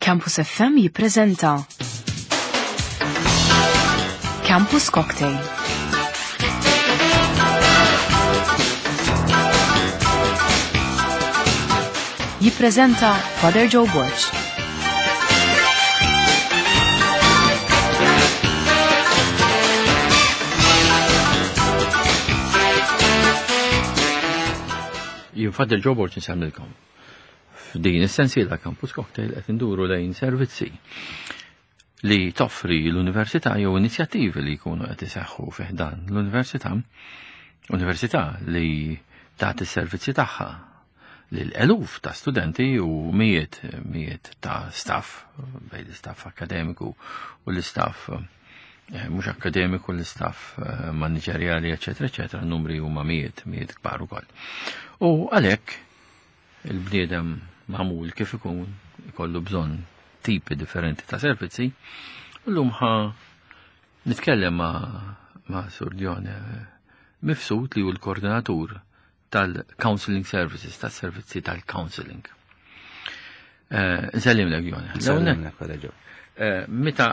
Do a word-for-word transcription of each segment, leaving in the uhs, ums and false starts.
Campus F M jippreżenta Campus Cocktail. Jippreżenta Father Joe Borch. Jien Father Joe Borch nisemilkom. F'din is-sensiela Campus Cocktail qed induru lejn servizzi li toffri l-Università jew inizjattivi li jkunu qed iseħħu fih dan l-Università, Università li tagħti s-servizzi tagħha lil eluf ta' studenti u mijiet mijiet ta' staff, bejn l-istaff akademiku u l-istaff mhux akademiku l-istaff maniġerjali, eċetera, eċetera, numri huma mijiet, mijiet kbar ukoll. U għalhekk il-bniedem magħmul kif ikun ikollu bżonn tipi differenti ta' servizzi, u llum ħa nitkellem ma' ma' Sur Dione Mifsud li hu l-koordinatur tal-counseling services, tas-servizzi tal-counseling. Nsellim lek Dione. Nsellim lek Father Joe. Meta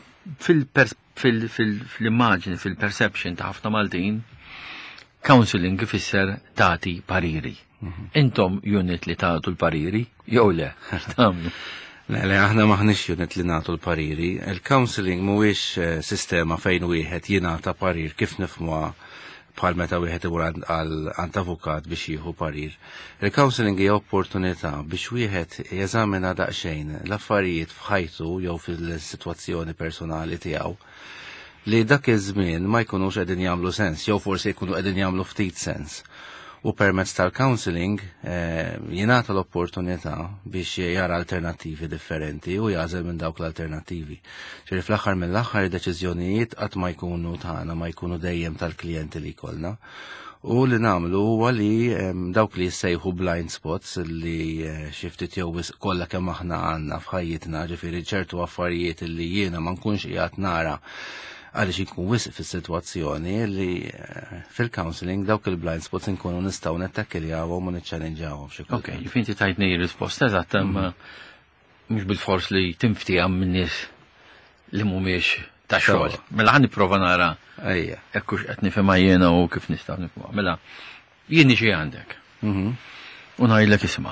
fil-immaġini, fil-perception ta' ħafna Maltin, counseling ifisser tagħti pariri. Intom unit li tagħtu l-pariri, jew le? Le, le, aħna maħniex unit li nagħtu l-pariri. Il-counseling mhuwiex sistema fejn wieħed jingħata parir kif nifhmuha bħal meta wieħed imur għand avukat biex jieħu parir. Il-counseling hija opportunità biex wieħed jeżamina daqsxejn l-affarijiet f'ħajtu jew fil-sitwazzjoni personali tiegħu li dak iż-żmien ma jkunux qegħdin jagħmlu sens, jew forsi jkunu qegħdin jagħmlu ftit sens. U permezz tal-counseling jingħata l-opportunità biex jara alternattivi differenti u jażel minn dawk l-alternattivi. Ġifieri fl-aħħar mill-aħħar id-deċiżjonijiet qatt ma jkunu tagħna, ma jkunu dejjem tal-klijenti li jkollna. U li nagħmlu huwa li dawk li jissejħu blind spots li xi ftit jew kollha kemm aħna għandna f'ħajjitna, ġifieri ċertu affarijiet li jiena ma nkunx qiegħed nara għaliex inkun wisq fis-sitwazzjoni li fil-counseling dawk il-blind spots inkunu nistgħu nettakkilhom u niċċallenġawhom xi kultant. Okay, finti tajtni r-risposta eżatta ma mhux bil-fors li tinftiha minn nies li mhumiex ta' xogħol. Mela ħa nipprova nara ejja hekk hux qed nifhimha jiena u kif nistgħu nifhmha. Mela jien xi għandek. U ngħidlek isma'.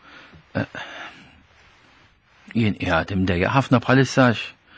Jien qiegħed imdejjaq ħafna bħalissax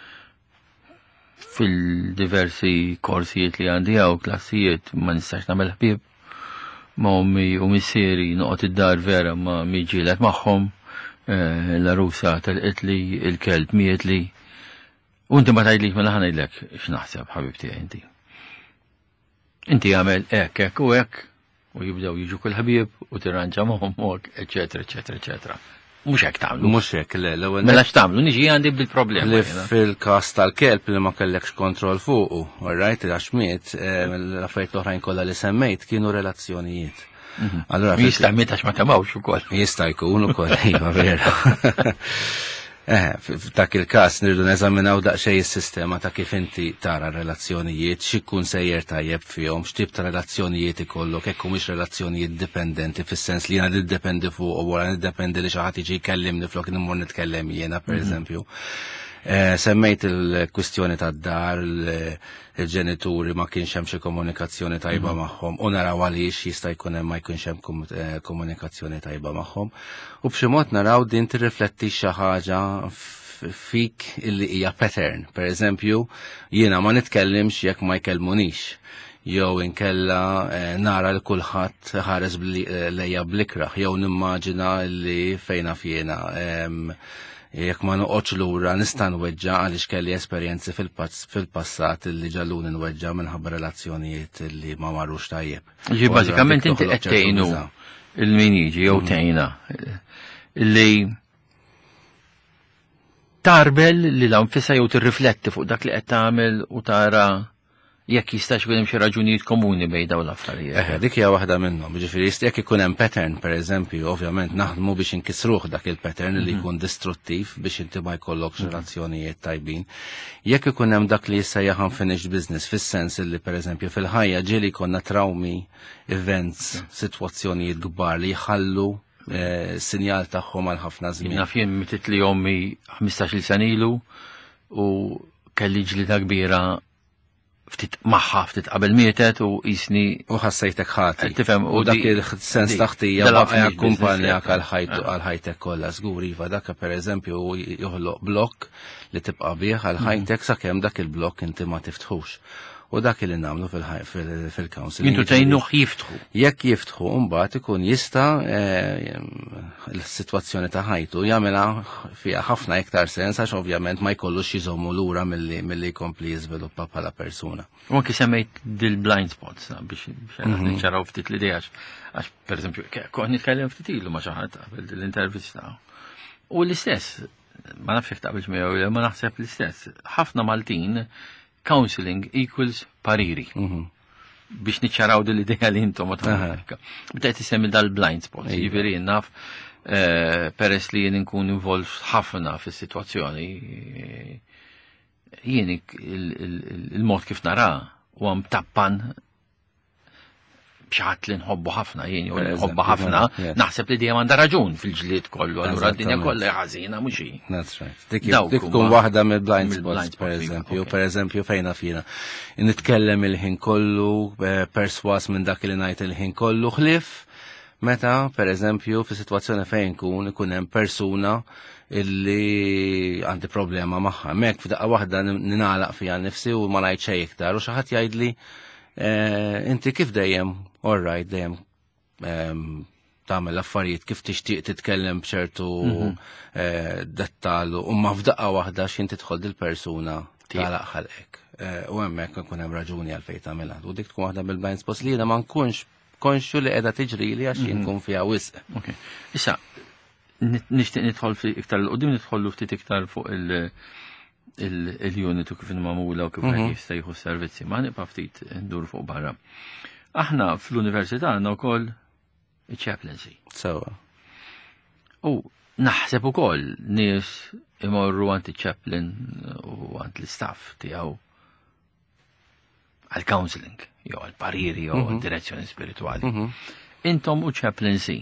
fil-diversi korsijiet li għandi għaw klassijiet ma nistax nagħmel ħbieb ma' ummi u missieri noqgħod id-dar vera ma miġilet magħhom, l-arusa tal-qitli, il-kelb mietli. U inti ma tgħidlix mela ħa ngħidlek x'naħseb ħabib tiegħi inti. Inti għamel hekk hekk u hekk u jibdew jiġu kull ħbieb u tirranġa magħhom hekk, eċetera, eċetera, eċetera. Mux hekk tagħmlu. Mhux hekk, le, l-ewwel. Mela x'tagħmlu, niġi għandi bil-problema. Li fil-każ tal-kelb li ma kellekx kontroll fuqu, alright, għax miet, l-affarijiet l-oħrajn kollha li semmejt kienu relazzjonijiet. Allura jista' miet għax ma temawx ukoll. Jista' jkun ukoll, iva vera. F'dak il-każ nirdu neżaminaw daqsxejn is-sistema ta' kif inti tara relazzjonijiet, x'ikun sejjer tajjeb fihom, x'tip ta' relazzjonijiet ikollok, hekk mhux relazzjonijiet dipendenti fis-sens li jiena niddependi fuq u wara niddependi li xi ħadd jiġi jkellimni flok nimur nitkellem jiena pereżempju. Semmejt il-kwistjoni tad-dar, il-ġenituri ma kienx hemm xi komunikazzjoni tajba magħhom u naraw għaliex jista' jkun hemm ma jkunx hemm komunikazzjoni tajba magħhom. U b'xi mod naraw din tirrifletti xi ħaġa fik illi hija pattern. Pereżempju, jiena ma nitkellimx jekk ma jkellmunix. Jew inkella nara l kulħadd ħares lejja bl-ikraħ, jew nimmaġina li fejna fjena jekk ma noqgħodx lura nista' nweġġa' għaliex kelli esperjenzi fil-passat li ġalluni nweġġa' minħabba relazzjonijiet li ma marrux tajjeb. Ġi bażikament inti qed tgħinu il-min jiġi jew tgħinha li tarbel li l-anfisa jew tirrifletti fuq dak li qed tagħmel u tara jekk jistax ikun hemm xi raġunijiet komuni bejn dawn l-affarijiet. Eh, dik hija waħda minnhom. Jiġifieri jekk ikun hemm pattern pereżempju, ovvjament naħdmu biex inkisruh dak il-pattern li jkun distruttiv biex inti ma jkollokx relazzjonijiet tajbin. Jekk ikun hemm dak li jissejjaħ unfinished business fis-sens li pereżempju fil-ħajja ġieli jkollna trawmi, events, sitwazzjonijiet kbar li jħallu eh, sinjal tagħhom għal ħafna żmien. Naf jien mitit li ommi ħmistax-il sen ilu u kelli ġlida kbira ftit maħħa ftit qabel mietet u jisni U ħassejtek ħati. tifhem U dak il-sens taħtija dalaqni baqja kumpanja business, għal ħajtu għal ħajtek kollha żgur iva dak pereżempju joħloq blokk li tibqa' bih għal ħajtek sakemm dak il-blokk inti ma tiftħux. U dak li nagħmlu fil-council. Jintu tgħinuh jiftħu. Jekk jiftħu mbagħad ikun jista' l-sitwazzjoni ta' ħajtu jagħmilha fiha ħafna iktar sens għax ovvjament ma jkollux jiżommu lura milli milli jkompli jiżviluppa bħala persuna. U anki semmejt dil-blind spots biex niċċaraw ftit l-idea għax pereżempju kont nitkellem ftit ilu ma' xi ħadd qabel l-intervista. U l-istess, ma nafx jekk taqbilx miegħu ma naħseb l-istess. Ħafna Maltin counseling equals pariri. Biex niċċaraw dil-idea li intom automatika. Bdejt tisemmi dal-blind spots. Jiġifieri naf peress li jien nkun involved ħafna fis-sitwazzjoni jien il-mod kif nara u mtappan b'xi li nħobbu ħafna jien u nħobba ħafna naħseb li dejjem għandha raġun fil-ġlied kollu allura d-dinja kollha ħażina mhux hi. That's right. Dik tkun waħda mill-blind spots pereżempju, pereżempju fejna fina. Nitkellem il-ħin kollu perswas minn dak li ngħid il-ħin kollu ħlief meta pereżempju fi sitwazzjoni fejn kun ikun hemm persuna illi għandi problema magħha. Mek f'daqqa waħda ninagħlaq fiha nnifsi u ma ngħid xejn iktar u xi ħadd jgħidli inti kif dejjem all right dejjem tagħmel affarijiet kif tixtieq titkellem b'ċertu dettal u ma f'daqqa waħda x'in tidħol dil-persuna tagħlaq ħalqek. U hemmhekk ikun hemm raġuni għalfejn tagħmilha. U dik tkun waħda bil-blind spots li jiena ma nkunx konxu li qiegħda tiġrili għax jien nkun fiha wisq. Okay. Issa nixtieq nidħol fi iktar l-qudiem nidħollu ftit iktar fuq il- il-unit u kif il-mamula u kif jista' jieħu s-servizzi. Ma nibqa' ftit ndur fuq barra. Aħna fl-università għandna wkoll iċ-chaplaincy. Sewa. U naħseb ukoll nies imorru għand iċ-chaplain u għand l-istaff tiegħu għal counseling, jew għal pariri jew għal direzzjoni spirituali. Intom u chaplaincy.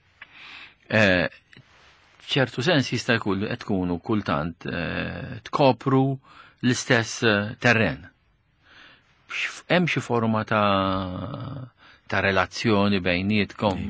ċertu sens jista' jkun qed tkunu kultant tkopru l-istess terren. Hemm xi forma ta' ta' relazzjoni bejnietkom.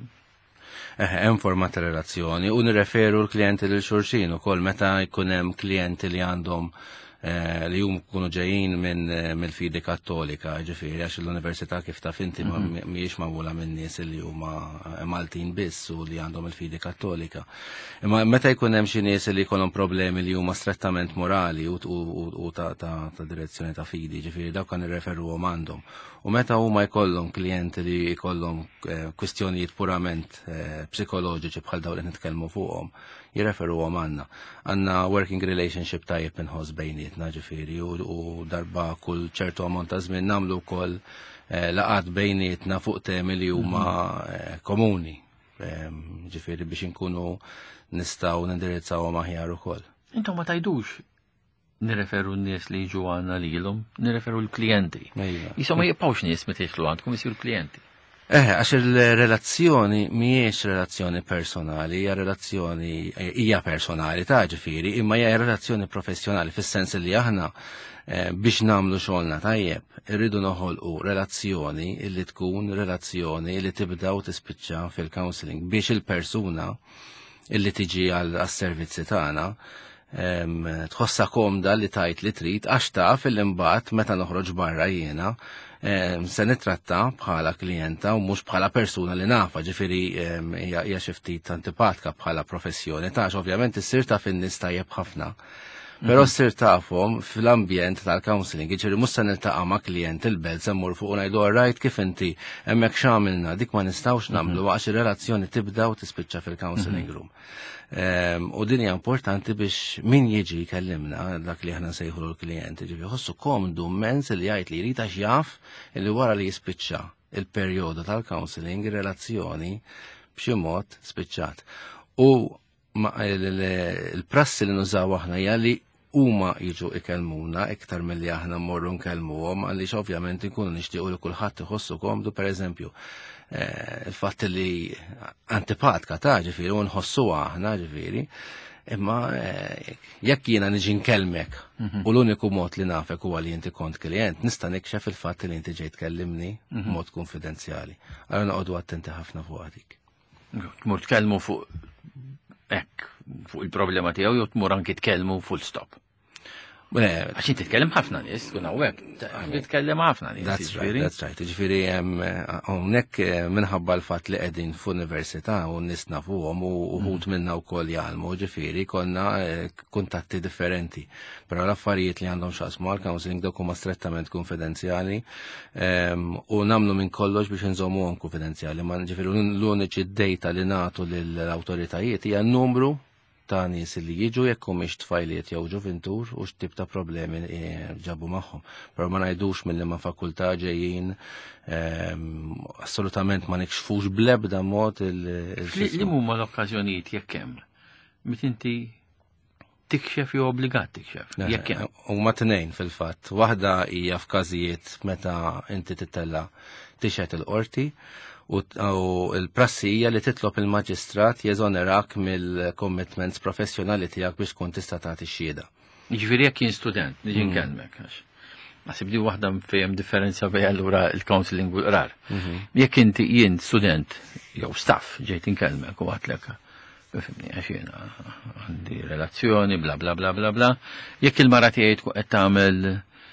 Hemm forma ta' relazzjoni u nirreferu l-klijenti lil xulxin ukoll meta jkun hemm klijenti li għandhom li jum kunu ġejjin minn mill-fidi kattolika, ġifieri għax l-università kif taf inti mhijiex magħmula minn nies li huma Maltin biss u li għandhom il-fidi kattolika. Imma meta jkun hemm xi nies li jkollhom problemi li huma strettament morali u ta' direzzjoni ta' fidi, ġifieri dawk kan irreferuhom għandhom. U meta huma jkollhom klijenti li jkollhom kwistjonijiet purament psikoloġiċi bħal dawn li nitkellmu fuqhom, jirreferuhom għandna. Għandna working relationship tajjeb inħoss bejnietna ġifieri u darba kull ċertu ammont ta' żmien nagħmlu wkoll laqgħat bejnietna fuq temi li huma komuni. Ġifieri biex inkunu nistgħu nindirizzawhom aħjar ukoll. Intom ma tajdux nirreferu n-nies li jiġu għandna lilhom, nirreferu l-klijenti. Jisom ma jibqgħux nies meta jidħlu għandkom isiru klijenti. Eh, għax il-relazzjoni mhijiex relazzjoni personali, hija relazzjoni hija personali ta' ġifieri, imma hija relazzjoni professjonali fis-sens li aħna biex nagħmlu xogħolna tajjeb, irridu noħolqu relazzjoni li tkun relazzjoni li tibda u tispiċċa fil-counseling biex il-persuna illi tiġi għas-servizzi tagħna tħossa komda li tajt li trid għax taf il-imbagħad meta noħroġ barra jiena se nitratta bħala klijenta u mhux bħala persuna li nafa, ġifieri hija xi ftit antipatika bħala professjoni tax ovvjament issir taf in-nies tajjeb ħafna. Però ssir tafhom fl-ambjent tal-counseling, ġifieri mhux se niltaqa' ma' klijent il-belt se mmur fuq u ngħidu rajt kif inti hemmhekk x'għamilna dik ma nistgħux nagħmlu għax ir-relazzjoni tibda u tispiċċa fil-counseling room. U din hija importanti biex min jiġi jkellimna dak li aħna nsejħu l-klijenti ġifieri ħossu komdu immens li jgħid li jrid għax jaf li wara li jispiċċa il-perjodu tal-counseling ir-relazzjoni b'xi mod spiċċat. U il-prassi li nużaw aħna hija li huma jiġu ikellmuna iktar milli aħna mmorru nkellmuhom għaliex ovvjament inkunu nixtiequ li kulħadd iħossu komdu pereżempju il-fatt li antipatka ta' ġifieri u nħossuha aħna ġifieri. Imma jekk jiena niġi nkellmek u l-uniku mod li nafek huwa li inti kont klient, nista' nikxef il-fatt li inti ġej tkellimni b'mod konfidenzjali. Allura noqogħdu attenti ħafna fuq dik. Tmur tkellmu fuq hekk fuq il-problema tiegħu jew tmur anke tkellmu full stop. Għax inti titkellem ħafna nies, tkun hawnhekk titkellem ħafna nies. That's right, that's right. Ġifieri hawnhekk minħabba l-fatt li qegħdin f'università u nies nafuhom u wħud minna wkoll jgħalmu, ġifieri konna kuntatti differenti. Però l-affarijiet li għandhom x'aqsmu għall-counseling dawk huma strettament konfidenzjali u nagħmlu minn kollox biex inżommuhom konfidenzjali. Ma ġifieri l-uniċi data li nagħtu lill-awtoritajiet hija n-numru ta' nies li jiġu jekk humiex tfajliet jew ġuventur u x'tip ta' problemi ġabu magħhom. Però ma ngħidux milli ma' fakultà ġejjin assolutament ma nikxfux bl-ebda mod il Li huma l-okkażjonijiet jekk hemm. Mit inti tikxef jew obbligat tikxef. Jekk hemm. Huma tnejn fil-fatt. Waħda hija f'każijiet meta inti titella tixet il-qorti u l-prassija li titlob il-maġistrat jeżonerak mill-commitments professjonali tiegħek biex tkun tista' tagħti x-xhieda. Jiġifieri jekk jien student niġi nkellmek għax. Naħseb di waħda fejn differenza bejn allura il-counseling u l-qrar. Jekk inti jien student jew staff ġejt inkellmek u għatlek bifimni għax jiena għandi relazzjoni bla bla bla bla bla, jekk il-mara tiegħi tkun qed tagħmel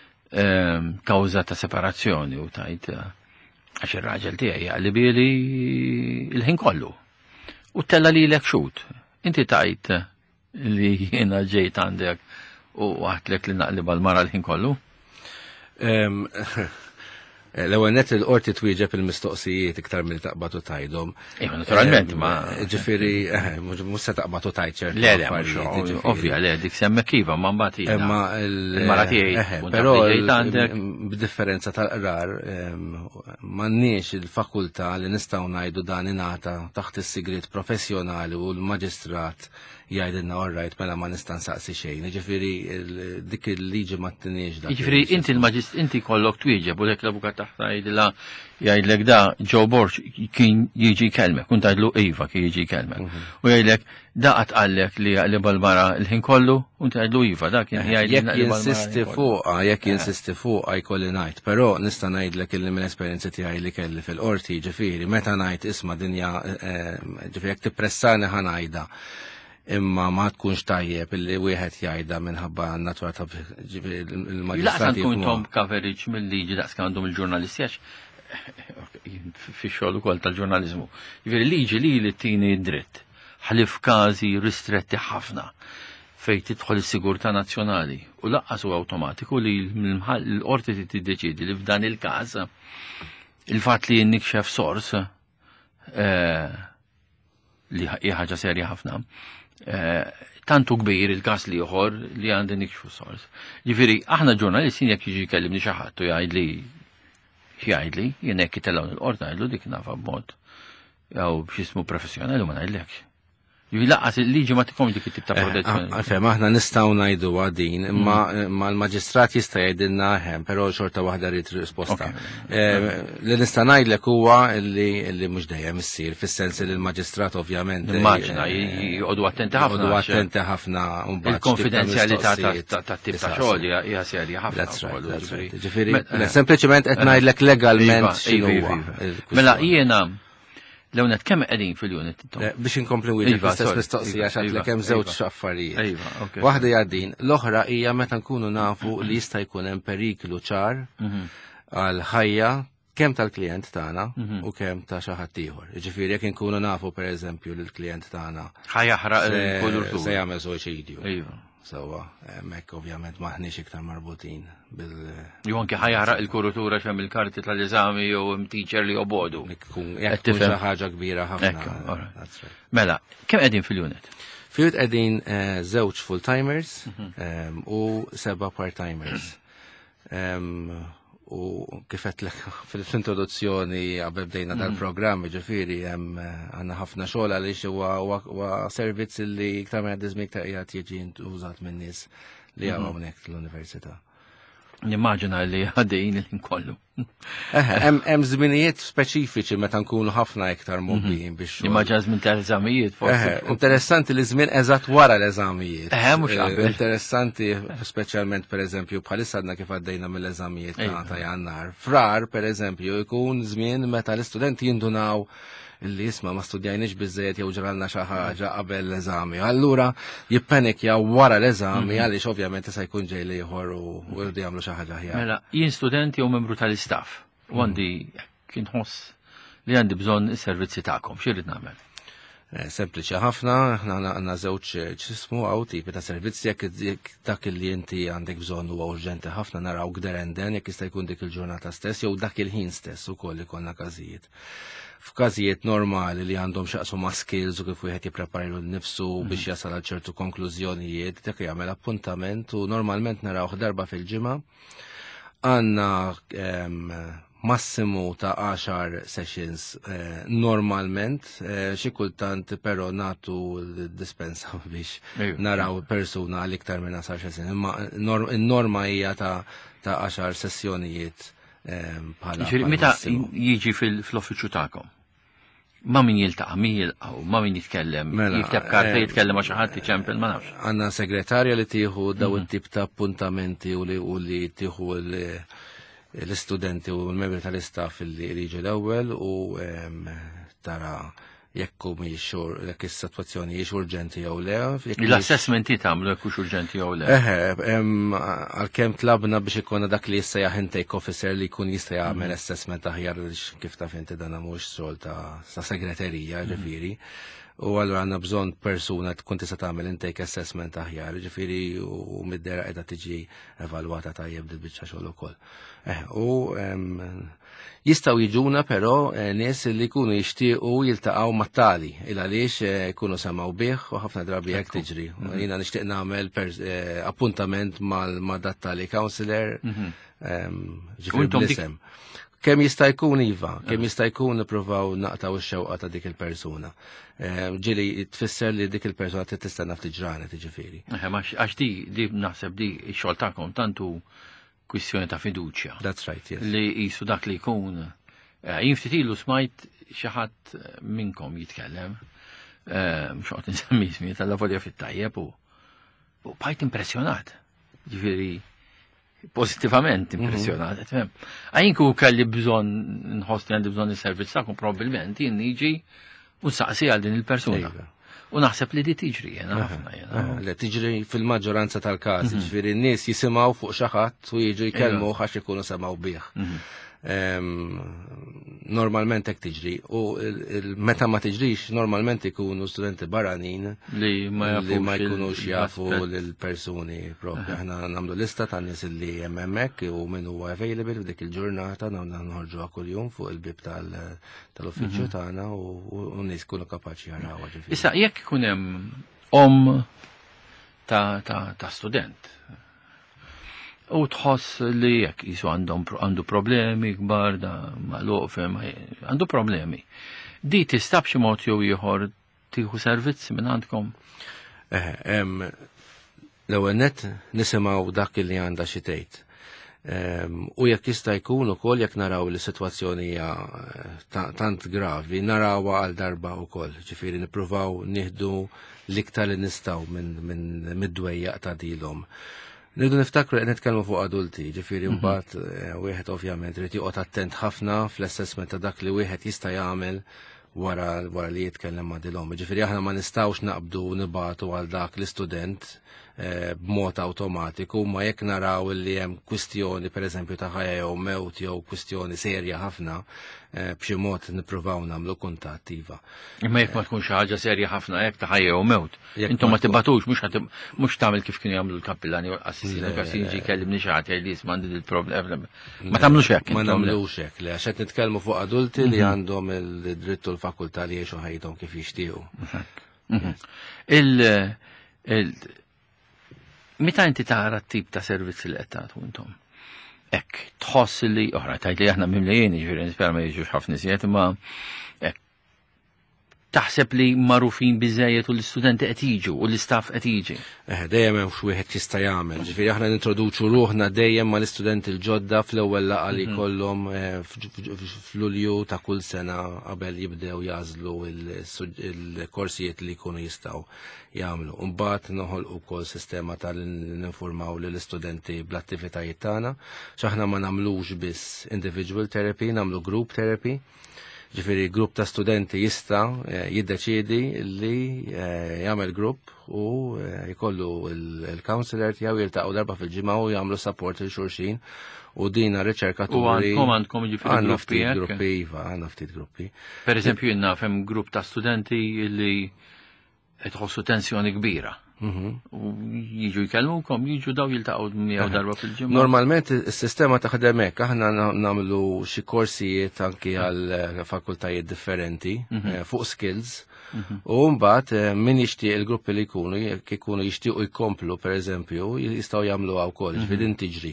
kawża ta' separazzjoni u tajt għax ir-raġel tiegħi jaqli bieli l-ħin kollu. U tella li l-ek xut. Inti tajt li jiena ġejt għandek u għatlek li naqlib għal-mara l-ħin kollu? L-ewwel net il-qorti twieġeb il-mistoqsijiet iktar milli taqbad u tajdhom. Iva, naturalment, ma ġifieri mhux se taqbad u tajt ċertu. Le, le, ovvja, le, dik semmek iva, ma mbagħad hija. Imma il-mara tiegħi. Però b'differenza tal-qrar m'għandniex il-fakultà li nistgħu ngħidu dan ingħata taħt is-sigriet professjonali u l-maġistrat jgħidilna all right mela ma nista' nsaqsi xejn. Jiġifieri dik il-liġi ma ttinix dak. Jiġifieri inti l-maġist inti kollok twieġeb u lek l-avukat taħt jgħidilha jgħidlek da Joe Borch kien jiġi jkellmek, kun tgħidlu iva kien jiġi jkellmek. U jgħidlek da qatt qallek li jaqlib għall-mara l-ħin kollu u tgħidlu iva da kien jgħidlek jekk jinsisti fuqha, jekk jinsisti fuqha jkolli ngħid, però nista' ngħidlek illi mill-esperjenza tiegħi li kelli fil-qorti ġifieri meta ngħid isma' dinja ġifieri jekk tippressani ħa ngħidha. Imma ma tkunx tajjeb illi wieħed jgħidha minħabba natura ta' il-maġistrati. Laqsa tkun tom coverage mill-liġi daqs għandhom il-ġurnalisti għax fi xogħol ukoll tal-ġurnaliżmu. Jiġifieri liġi li li tini dritt. Ħalif każi ristretti ħafna fejn tidħol is-sigurtà nazzjonali u laqqas huwa awtomatiku li l-qorti tiddeċiedi li f'dan il-każ il-fatt li jinnikxef sors li hija ħaġa serja ħafna. Tantu kbir il-kas li joħor li għandi nikxfu sors. Ġifieri aħna ġurnalisti jekk jiġi jkellimni xi ħadd u jgħidli jgħidli jien hekk itellgħu il-qort ngħidlu dik nafa b'mod jew b'x'ismu professjonali ma ngħidlekx. Ġifieri laqqas il-liġi ma tikom dik it-tip ta' protezzjoni. Għalfejn aħna nistgħu ngħidu din, imma l-maġistrat jista' jgħidilna hemm, però xorta waħda rrid risposta. Li nista' ngħidlek huwa li mhux dejjem issir, fis-sens li l-maġistrat ovvjament. Immaġina jgħodu attenti ħafna. Jgħodu attenti ħafna il-konfidenzjalità tat-tip ta' xogħol hija serja ħafna. Ġifieri sempliċement qed ngħidlek legalment x'inhu huwa. Mela jiena L-għunet kemm qegħdin fil-unit? Biex inkompli wieħed istess mistoqsija x'għandlek hemm żewġ affarijiet. Waħda hija din, l-oħra hija meta nkunu nafu li jista' jkun hemm periklu ċar għal ħajja kemm tal-klijent tagħna u kemm ta' xi ħadd ieħor. Jiġifieri jekk inkunu nafu pereżempju li l-klijent tagħna ħajaħraq il-kulur se jagħmel suicidju. Sewa, hemmhekk ovvjament maħniex iktar marbutin bil. Jew anke ħajaħraq il-kuratura xemm il-karti tal-eżami jew teacher li jobodu. Jekk tkun xi ħaġa kbira ħafna. Mela, kemm qegħdin fil-unit? Fil-unit qegħdin żewġ full-timers u seba' part-timers. u kifet lek fil-introduzzjoni qabel bdejna tal-programm ġifieri hemm għandna ħafna xogħol għaliex huwa servizz li iktar minn għaddiżmik ta' qiegħed jiġi użat minn nies li hawn hawnhekk l-università. Nimmaġina li għaddejjin il-inkollu. Hemm żminijiet speċifiċi meta nkunu ħafna iktar mobbijin biex. Nimmaġina żmien tal-eżamijiet forsi. Interessanti li żmien eżatt wara l-eżamijiet. Eh, mhux qabel. Interessanti speċjalment pereżempju bħalissa għadna kif għaddejna mill-eżamijiet ta' Jannar. Frar pereżempju jkun żmien meta l-istudenti jindunaw illi jisma ma studjajniex biżejjed jew ġralna xi ħaġa qabel l-eżami. Allura jippanikja wara l-eżami għaliex ovvjament se jkun ġej li ieħor u jridu jagħmlu xi ħaġa ħjar. Mela, jien student jew membru tal-istaff u għandi kien ħoss li għandi bżonn is-servizzi tagħkom, x'irid nagħmel? Sempliċi ħafna, aħna għandna żewġ ġismu għaw tipi ta' servizzi jekk dak li inti għandek bżonn huwa urġenti ħafna naraw gderenden jekk jista' jkun dik il-ġurnata stess jew dak il-ħin stess ukoll ikollna każijiet. F'każijiet normali li għandhom xaqsu ma' skills u kif wieħed jippreparilu nnifsu biex jasal għal ċertu konklużjonijiet, dak jagħmel appuntament u normalment narawh darba fil-ġimgħa. Għandna massimu ta' għaxar sessions normalment, xi kultant però nagħtu dispensa biex naraw persuna għal iktar minn għaxar sessions. Imma n-norma hija ta' għaxar sessjonijiet. Meta jiġi fil-uffiċċju tagħkom? Ma min jiltaqa', min jilqgħu, ma min jitkellem, jikteb karta jitkellem ma' xi ħadd iċempel ma nafx. Għandna segretarja li tieħu daw it-tip ta' appuntamenti u li tieħu l-istudenti u l-membri tal-istaff li jiġu l-ewwel u tara jekk mhix jekk is-sitwazzjoni hix urġenti jew le. L-assessmenti tagħmlu jekk hux urġenti jew le. Eħe, għalkemm tlabna biex ikun dak li jista' intake officer li jkun jista' jagħmel assessment aħjar kif taf inti dan mhux xogħol ta' segreterija ġifieri. U allura għandna bżonn persuna tkun tista' tagħmel intake assessment aħjar, ġifieri u mid-dera qiegħda tiġi evalwata tajjeb dil-biċċa xogħol ukoll. U jistgħu jiġuna però nies li jkunu jixtiequ jiltaqgħu mat-tali il għaliex jkunu semgħu bih u ħafna drabi hekk tiġri. Jiena nixtieq nagħmel appuntament mal-dat tali counselor ġifieri bl-isem. Kemm jista' jkun iva, kemm jista' jkun nippruvaw naqtaw ix-xewqa ta' dik il-persuna. Ġieli tfisser li dik il-persuna tistenna ftit ġranet jiġifieri. Għax di di naħseb di x-xogħol tagħkom tantu kwistjoni ta' fiduċja. That's right, yes. Li qisu dak li jkun. Jien ftit ilu smajt xi ħadd minnkom jitkellem, mhux qed insemmi ismi tal-lavolja fit-tajjeb u bħajt impressjonat. Ġifieri pozitivament impressjonat. Għajin ku kelli bżon nħossni għandi bżon il-servizz tagħkom probabbilment jien niġi u saqsi għal din il-persuna. U naħseb li di tiġri jena ħafna jena. Le tiġri fil-maġġoranza tal-każ, ġifieri n-nies jisimgħu fuq xi ħadd u jiġu jkellmu għax ikunu semgħu bih. Normalment hekk tiġri u meta ma tiġrix normalment ikunu studenti barranin li ma jkunux jafu lill-persuni propri. Aħna nagħmlu lista ta' nies li hemm hemmhekk u min huwa available f'dik il-ġurnata nħorġuha kuljum fuq il-bib tal-uffiċċju tagħna u nies ikunu kapaċi jarawha ġifieri. Issa jekk ikun hemm om ta' student u tħoss li jekk jisu għandu problemi kbar da magħluq fem għandu problemi. Di tista' b'xi mod jew ieħor tieħu servizzi minn għandkom? L-ewwel nett nisimgħu dak li għandha xi tgħid. U jekk jista' jkun ukoll jekk naraw li sitwazzjoni hija tant gravi, narawha għal darba wkoll. Ġifieri nippruvaw nieħdu l-iktar li nistgħu minn mid-dwejjaq ta' dilhom. Nidu niftakru qed nitkellmu fuq adulti, ġifieri mbagħad wieħed ovvjament irid joqgħod attent ħafna fl-assessment ta' dak li wieħed jista' jagħmel wara wara li jitkellem ma' dilhom. Ġifieri aħna ma nistgħux naqbdu nibatu għal dak l-istudent b'mod awtomatiku, ma jekk naraw li hemm kwistjoni pereżempju ta' ħajja jew mewt jew kwistjoni serja ħafna b'xi mod nippruvaw nagħmlu kuntatt iva. Imma jekk ma tkun xi ħaġa serja ħafna hekk ta' ħajja jew mewt, intom ma tibatux mhux mhux tagħmel kif kienu jagħmlu l-kappillani u l-assistenti kasi jiġi jkellimni xi ħadd jgħidli isma' għandi il-problem. Ma tagħmlux hekk. Ma nagħmlux hekk, le għax qed nitkellmu fuq adulti li għandhom il-dritt u l-fakultà li jgħixu ħajthom kif jixtiequ. Meta inti tara t-tip ta' servizzi li qed tagħtu intom? ek tħoss li oħra tajt li aħna mimlejjin ġifieri nispera ma jiġux ħafna iżjed imma ek taħseb li magħrufin biżejjed u l-istudenti qed jiġu u l-istaff qed jiġi. Eh, dejjem hemm x'wieħed jista' jagħmel. Ġifieri aħna nintroduċu ruħna dejjem mal-istudenti l-ġodda fl-ewwel laqgħa li jkollhom f'Lulju ta' kull sena qabel jibdew jażlu il-korsijiet li jkunu jistgħu jagħmlu. Imbagħad noħolqu wkoll sistema tal-ninformaw lill-istudenti bl-attivitajiet tagħna x'aħna ma nagħmlux biss individual therapy, nagħmlu group therapy. Ġifiri, grupp ta' studenti jista jiddeċidi li jagħmel grupp u jkollu il-counselor tiegħu jiltaqgħu darba fil-ġimgħa u jagħmlu support il xulxin u dina riċerkaturi. U għandkom għandkom ġifieri għandna gruppi ftit gruppi iva, għandna ftit gruppi. Per eżempju jiena fem grupp ta' studenti li qed ħossu tensjoni kbira. U jiġu jkellmukom, jiġu daw jiltaqgħu miegħu darba fil-ġimgħa. Normalment is-sistema taħdem hekk, aħna nagħmlu xi korsijiet anki għal fakultajiet differenti fuq skills. U mbagħad min jixtieq il-gruppi li jkunu jekk ikunu jixtiequ jkomplu pereżempju jistgħu jagħmluha wkoll, ġifieri tiġri.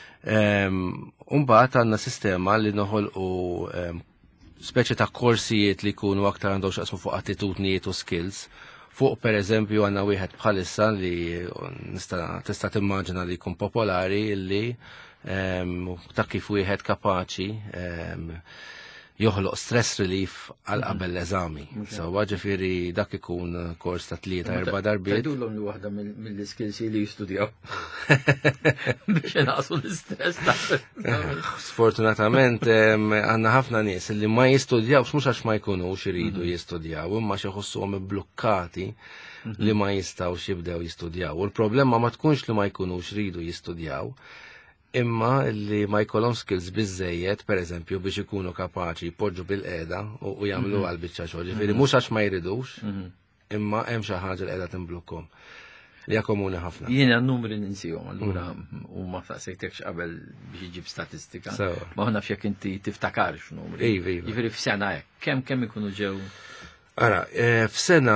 U mbagħad għandna sistema li noħolqu speċi ta' korsijiet li jkunu aktar għandhom x'aqsmu fuq attitudnijiet u skills. Fuq per eżempju għanna wieħed bħalissa li tista' timmaġina li jkun popolari li ta' kif wieħed kapaċi joħloq stress relief għal qabel l-eżami. So ġifieri dak ikun kors ta' tlieta erba' darbiet. Tgħidulhom li waħda mill-iskills li jistudjaw biex inaqsu l-istress. Sfortunatament għandna ħafna nies li ma jistudjawx mhux għax ma jkunux iridu jistudjaw imma xi ħossuhom ibblukkati li ma jistgħux jibdew jistudjaw. U l-problema ma tkunx li ma jkunux iridu jistudjaw imma li ma jkollhom skills biżejjed pereżempju biex ikunu kapaċi jpoġġu bil-qiegħda u jagħmlu għal biċċa xogħol. Ġifieri mhux għax ma jridux, imma hemm xi ħaġa li qiegħda tinblukkhom. Li hija komuni ħafna. Jiena n-numri ninsihom allura u ma faqsejtekx qabel biex iġib statistika. Ma nafx jekk inti tiftakarx numri. Ġifieri f'sena hekk kemm kemm ikunu ġew. Ara, f'sena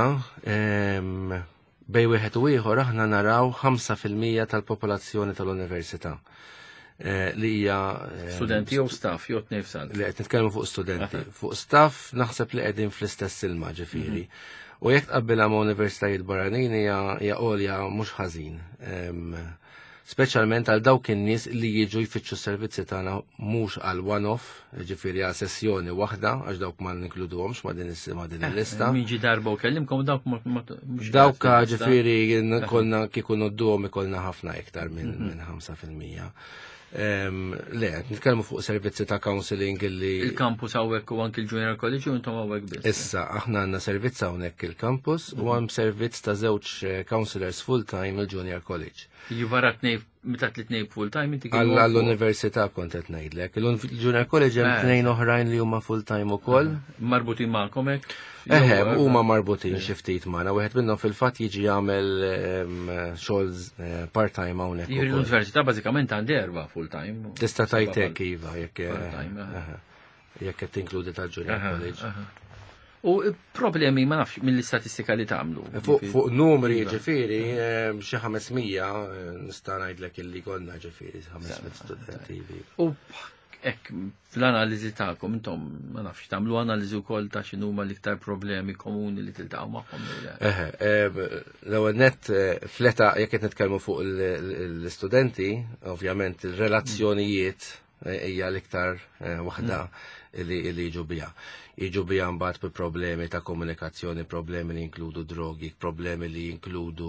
bej wieħed u ieħor aħna naraw ħamsa fil-mija tal-popolazzjoni tal-università. Li hija studenti jew staff jew tnejn f'sal. Li qed nitkellmu fuq studenti. Fuq staff naħseb li qegħdin fl-istess ilma ġifieri. U jekk tqabbilha ma' universitajiet barranin hija għolja mhux ħażin. Speċjalment għal dawk in-nies li jiġu jfittxu s-servizzi tagħna mhux għal one-off, ġifieri għal sessjoni waħda għax dawk ma ninkluduhomx ma' din il-lista. Miġi darba u kellimkom dawk dawk ġifieri kollna kieku nodduhom ikollna ħafna iktar minn ħamsa fil-mija. Le, nitkellmu fuq servizzi ta' counseling li il-campus hawnhekk u anke il-Junior College u intom hawnhekk biss. Issa aħna għandna servizz hawnhekk il-campus u hemm servizz ta' żewġ counselors full-time il-Junior College. Jivara tnej meta tliet full-time inti għall-università kont qed ngħidlek. Il-Junior College hemm tnejn oħrajn li huma full-time ukoll. Marbutin magħkom hekk? Eħe, huma marbutin xi ftit magħna, wieħed minnhom fil-fatt jiġi jagħmel xogħol part-time hawnhekk. L-università bażikament għandi erba' full-time. Tista' tajtek iva jekk jekk qed tinkludi tal-Junior College. U problemi ma nafx mill-istatistika li tagħmlu. Fuq numri ġifieri xi ħamesmija nista' ngħidlek illi konna ġifieri ħamesmija studenti. U hekk fl-analiżi tagħkom intom ma nafx tagħmlu analiżi wkoll ta' x'inhuma l-iktar problemi komuni li tiltaqgħu magħhom. Eħe, l-ewwel nett fleta jekk qed nitkellmu fuq l-istudenti, ovvjament il-relazzjonijiet hija l-iktar waħda li jiġu biha. Jiġu biha mbagħad bi problemi ta' komunikazzjoni, problemi li jinkludu drogi, problemi li jinkludu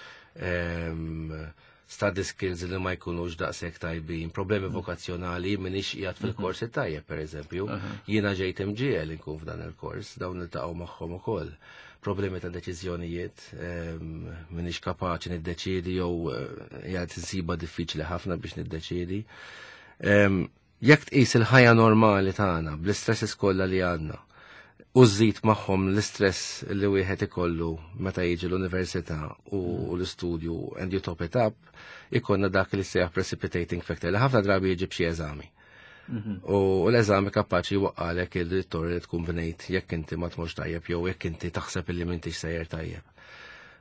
study skills li ma jkunux daqshekk tajbin, problemi vokazzjonali minix qiegħed fil-korsi tajjeb pereżempju. Jiena ġejt imġiel inkun f'dan il-kors, dawn iltaqgħu magħhom ukoll. Problemi ta' deċiżjonijiet, minix kapaċi niddeċiedi jew qiegħed insiba diffiċli ħafna biex niddeċiedi. Jekk tqis il-ħajja normali tagħna bl-istress kollha li għandna u żżid magħhom l-istress li wieħed ikollu meta jiġi l-università u l-istudju and you top it up, ikonna dak li sejjaħ precipitating factor li ħafna drabi jiġi b'xi eżami. U l-eżami kapaċi jwaqqalek il-direttori li tkun bnejt jekk inti ma tmux tajjeb jew jekk inti taħseb illi m'intix sejjer tajjeb.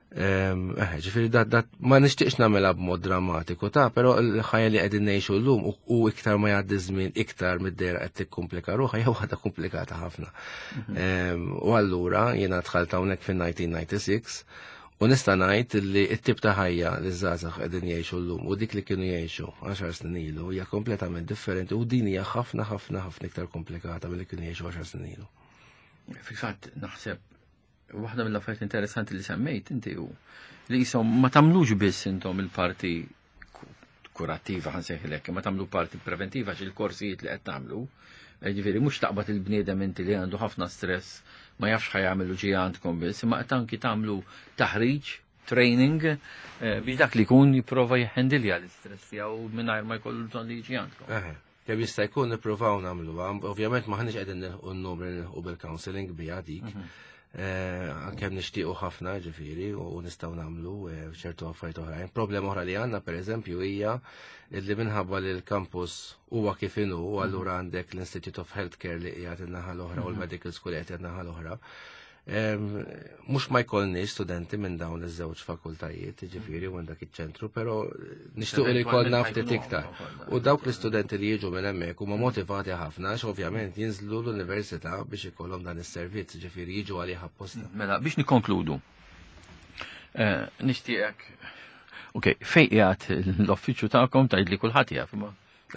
Ġifieri dat ma nixtieqx nagħmilha b'mod drammatiku ta' però l-ħajja li qegħdin ngħixu llum u iktar ma jgħaddi żmien iktar mid-dejra qed tikkomplika ruħha hija waħda komplikata ħafna. U allura jiena dħalt hawnhekk fin-nineteen ninety-six u nista' ngħid li t-tip ta' ħajja li żgħażagħ qegħdin jgħixu llum u dik li kienu jgħixu għaxar snin ilu hija kompletament differenti u din hija ħafna ħafna ħafna iktar komplikata milli kienu jgħixu għaxar snin ilu. Fil-fatt naħseb waħda mill-affarijiet interessanti li semmejt inti hu li jisom ma tagħmlux biss intom il-parti kurattiva ħansejħilek, ma tagħmlu parti preventiva xi l-korsijiet li qed tagħmlu. Ġifieri mhux taqbad il-bniedem inti li għandu ħafna stress ma jafx ħajamlu ġi għandkom biss, imma qed anki tagħmlu taħriġ, training biex dak li jkun jipprova jħendilja l-istress tiegħu mingħajr ma jkollu bżonn li jiġi għandkom. Kemm jista' jkun nippruvaw nagħmluha, ovvjament maħniex qegħdin nilħu n-numru nilħu bil-counselling biha dik. Kemm nixtiequ ħafna ġifieri u nistgħu nagħmlu ċertu affarijiet oħrajn. Problema oħra li għandna pereżempju hija li minħabba li l-campus huwa kif inhu allura għandek l-Institute of Healthcare li qiegħed in-naħa l-oħra u l-Medical School li qiegħed in-naħa l-oħra. Mhux ma jkollniex studenti minn dawn iż-żewġ fakultajiet, ġifieri u dak iċ-ċentru, però nixtiequ li jkollna ftit iktar. U dawk l-istudenti li jiġu minn hemmhekk huma motivati ħafna għax ovvjament jinżlu l-università biex ikollhom dan is-servizz, ġifieri jiġu għalih apposta. Mela biex nikkonkludu. Nixtieqek okej, fejn qiegħed l-offiċċju tagħkom tgħidli kulħadd jaf imma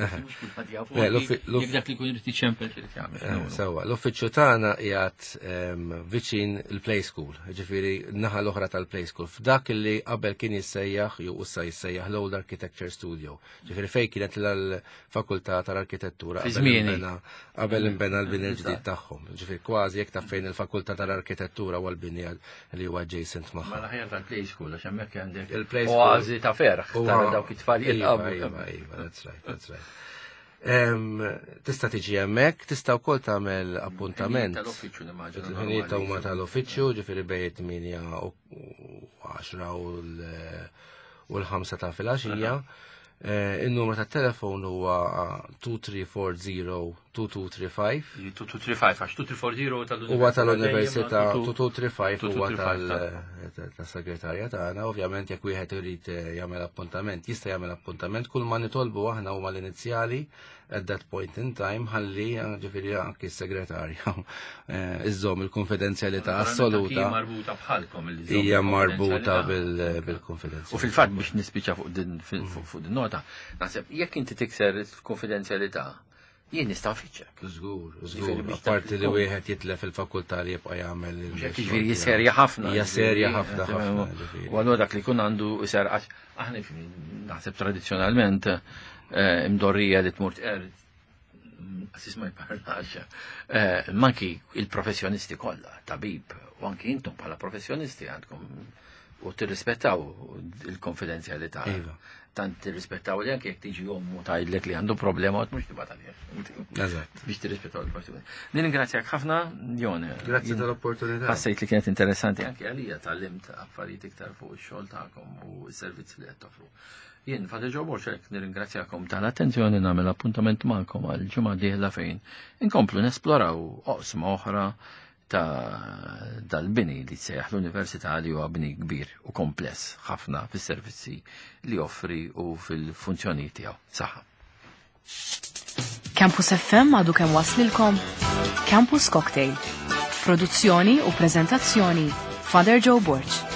Jibdak li kun irid iċempel irid jagħmel. Sewwa, l-uffiċċju tagħna qiegħed viċin il-Play School, ġifieri naħa l-oħra tal-Play School, f'dak li qabel kien jissejjaħ jew issa jissejjaħ l-Old Architecture Studio. Ġifieri fejn kienet l-fakultà tal-arkitettura qabel inbena l-bini l-ġdid tagħhom. Ġifieri kważi jekk taf fejn il-fakultà tal-arkitettura u l-bini li huwa adjacent magħha. Ma l-aħjar tal-Play School għax hemmhekk għandek oażi ta' ferħ tara dawk it-tfal jilqabu. That's right, that's right. Tista' tiġi hemmhekk, tista' wkoll tagħmel appuntament. Il-ħinijiet huma tal-uffiċċju, ġifieri bejn tminja u għaxra u l-ħamsa ta' filgħaxija. Il-numru tat-telefon huwa two three four zero two two three five. two two three five għax two three four zero tal-Università. Huwa tal-Università two two three five huwa tas-segretarja tagħna, ovvjament jekk wieħed irid jagħmel appuntament, jista' jagħmel appuntament kull ma nitolbu aħna huma l-inizjali at that point in time ħalli ġifieri anke s-segretarja iżżomm il-konfidenzjalità assoluta. Hija marbuta bħalkom hija marbuta bil-konfidenzjalità. U fil-fatt biex nispiċċa fuq din fuq din nota, naħseb jekk inti tikser il-konfidenzjalità jien nista' fiċċek. Żgur, żgur. Apparti li wieħed jitlef il-fakultà li jibqa' jagħmel. Ġifieri serja ħafna. Hija serja ħafna ħafna. U allura dak li jkun għandu iser aħna naħseb tradizzjonalment imdorrija li tmur assis ma jparlax. Manki il-professjonisti kollha, tabib, u anki intom bħala professjonisti għandkom u tirrispettaw il-konfidenzjalità. Tant tirrispettaw li anke jekk tiġi ommu tgħidlek li għandu problema u mhux tibgħat għalih. Eżatt. Biex tirrispettaw il-persuni. Ningrazzjak ħafna, Jon. Grazzi tal-opportunità. Ħassejt li kienet interessanti anke għalija tallimt affarijiet iktar fuq ix-xogħol tagħkom u s-servizzi li qed toffru. Jien Father Joe Borchek nirringrazzjakom tal-attenzjoni nagħmel appuntament magħkom għal ġimgħa dieħla fejn inkomplu nesploraw oqsma oħra ta' dal-bini li tsejjaħ l-Università li huwa bini kbir u kompless ħafna fis-servizzi li offri u fil-funzjoni tiegħu. Saħħa. Campus F M għadu kemm waslilkom Campus Cocktail. Produzzjoni u preżentazzjoni Father Joe Borch.